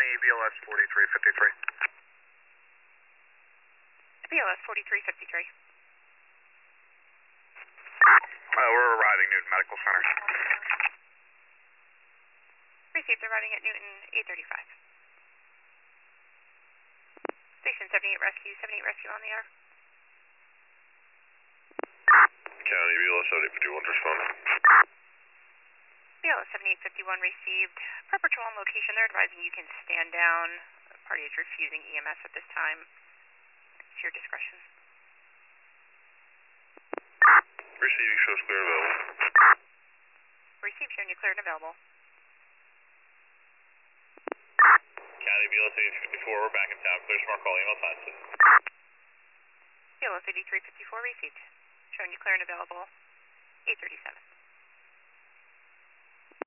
County, BLS 4353. BLS 4353. We're arriving Newton Medical Center. Received, arriving at Newton 835. Station 78 Rescue, 78 Rescue on the air. County, BLS 7851, responding. BLS 7851 received. Per patrol on location, they're advising you can stand down. The party is refusing EMS at this time. It's your discretion. Receiving, shows clear and available. Received, showing you clear and available. County, BLS 8354, we're back in town. Clear, smart call, email time, sir. BLS 8354 received. Showing you clear and available. 837.